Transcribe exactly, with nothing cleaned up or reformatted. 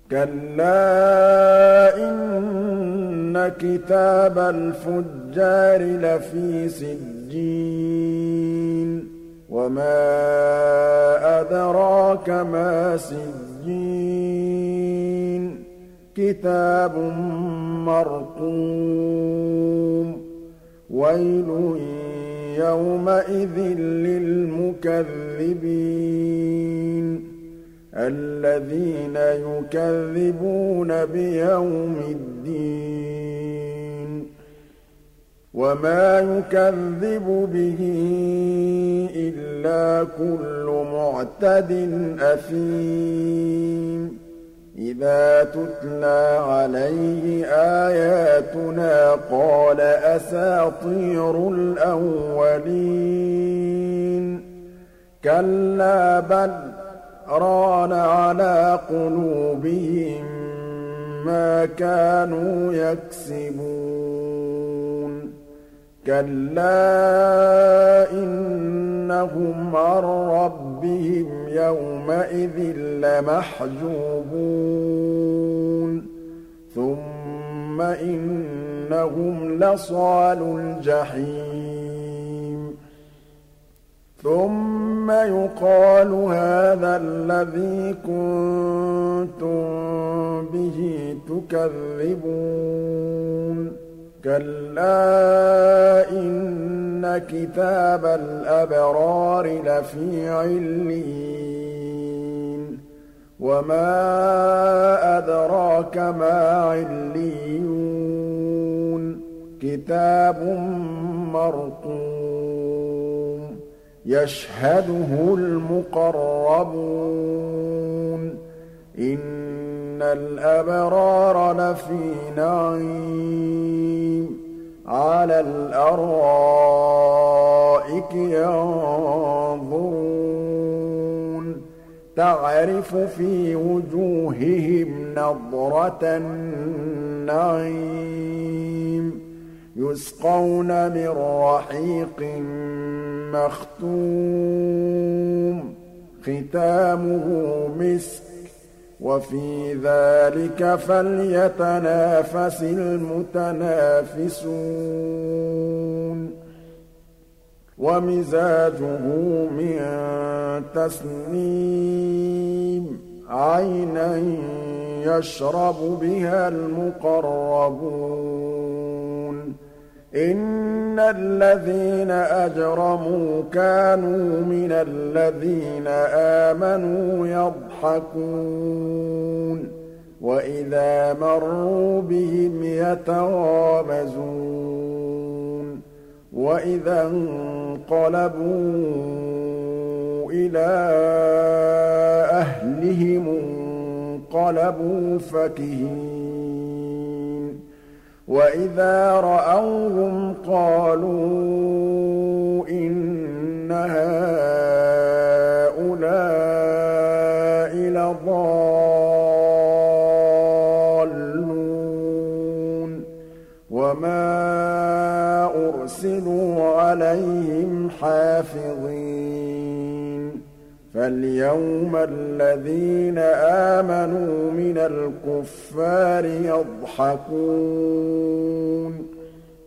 كَلَّا إِنَّ كِتَابَ الْفُجَّارِ لَفِي سِجِّينٍ وَمَا أَدْرَاكَ مَا سِجِّينٌ كِتَابٌ مَّرْقُومٌ وَيْلٌ يَوْمَئِذٍ لِّلْمُكَذِّبِينَ الَّذِينَ يُكَذِّبُونَ بِيَوْمِ الدِّينِ وَمَا يُكَذِّبُ بِهِ إِلَّا كُلُّ مُعْتَدٍ أَثِيمٍ إِذَا تُتْلَىٰ عَلَيْهِ آيَاتُنَا قَالَ أَسَاطِيرُ الْأَوَّلِينَ كَلَّا بَلْ رَانَ عَلَىٰ قُلُوبِهِم مَّا كَانُوا يَكْسِبُونَ كَلَّا إِنَّهُمْ عَن رَّبِّهِمْ يَوْمَئِذٍ لَّمَحْجُوبُونَ ثُمَّ إِنَّهُمْ لَصَالُو الْجَحِيمِ ثُمَّ يُقَالُ هَٰذَا الَّذِي كُنتُم بِهِ تُكَذِّبُونَ كَلَّا إِنَّ كِتَابَ الْأَبْرَارِ لَفِي عِلِّيِّينَ وَمَا أَدْرَاكَ مَا عِلِّيُّونَ كِتَابٌ مَّرْقُومٌ يَشْهَدُهُ الْمُقَرَّبُونَ إِنَّ الْأَبْرَارَ لَفِي نَعِيمٍ عَلَى الْأَرَائِكِ يَنظُرُونَ تَعْرِفُ فِي وُجُوهِهِمْ نَضْرَةَ النَّعِيمِ يُسْقَوْنَ مِن رَّحِيقٍ مَّخْتُومٍ خِتَامُهُ مِسْكٌ وَفِي ذَلِكَ فَلْيَتَنَافَسِ الْمُتَنَافِسُونَ وَمِزَاجُهُ مِن تَسْنِيمٍ عَيْنًا يَشْرَبُ بِهَا الْمُقَرَّبُونَ إِنَّ الَّذِينَ أَجْرَمُوا كَانُوا مِنَ الَّذِينَ آمَنُوا يَضْحَكُونَ وَإِذَا مَرُّوا بِهِمْ يَتَغَامَزُونَ وَإِذَا انقَلَبُوا إِلَىٰ أَهْلِهِمُ انقَلَبُوا فَكِهِينَ وَإِذَا رَأَوْهُمْ قَالُوا إِنَّ هَٰؤُلَاءِ لَضَالُّونَ وَمَا أُرْسِلُوا عَلَيْهِمْ حَافِظِينَ فَالْيَوْمَ الَّذِينَ آمَنُوا مِنَ الْكُفَّارِ يَضْحَكُونَ